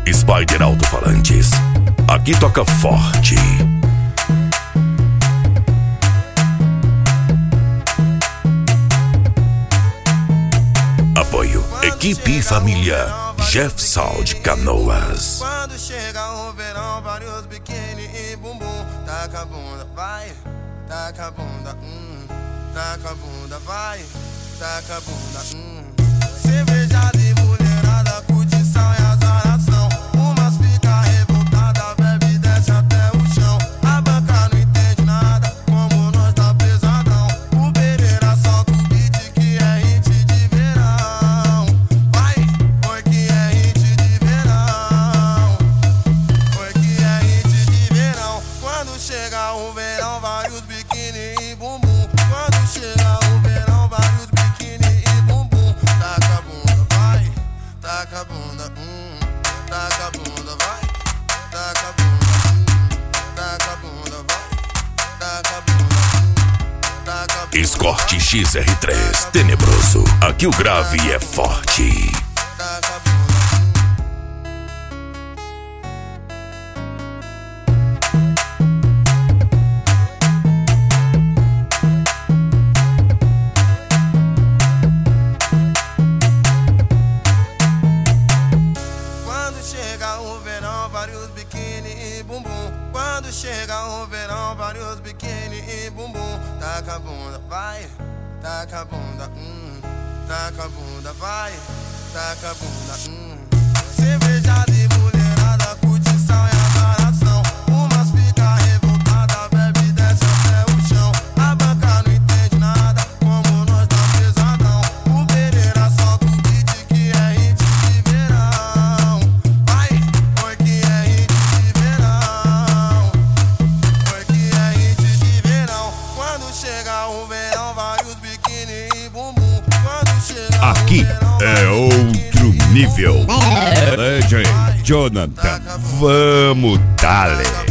Spider Alto-Falantes. Aqui toca forte. Apoio Equipe e Família Jeff Sound Canoas. Quando chega o verão, vários biquíni e bumbum. Taca a bunda, vai, taca a bunda, taca a bunda, vai, taca a bunda, cerveja de mulherada, curtição e azaração. Umas fica revoltada, bebe e desce até o chão. A banca não entende nada, como nós tá pesadão. O Pereira solta o beat que é hit de verão. Vai, foi que é hit de verão. Foi que é hit de verão. Quando chega o verão, vários biquíni e bumbum. Quando chega o verão, vários biquíni e bumbum. Taca a bunda, vai, taca a bunda, taca a bunda, vai, taca a bunda, taca a bunda, vai, taca a bunda, taca a bunda. Escort XR3 Tenebroso. Aqui o grave é forte. Taca a bunda. Quando chega o verão, vários biquíni e bumbum. Quando chega o verão, vários biquíni e bumbum. Taca a bunda, vai, taca a bunda, taca a bunda, vai, taca a bunda, cerveja de mulherada, curtição e azaração. Umas fica revoltada, bebe e desce até o chão. A banca não entende nada, como nós tá pesadão. O Pereira solta o beat que é hit de verão. Vai, foi que é hit de verão. Foi que é hit de verão. Quando chega o verão, vários biquíni e bumbum. Quando chega Aqui o verão, é vários outro biquíni e nível. bumbum. DJ Jonathan, vamos dale.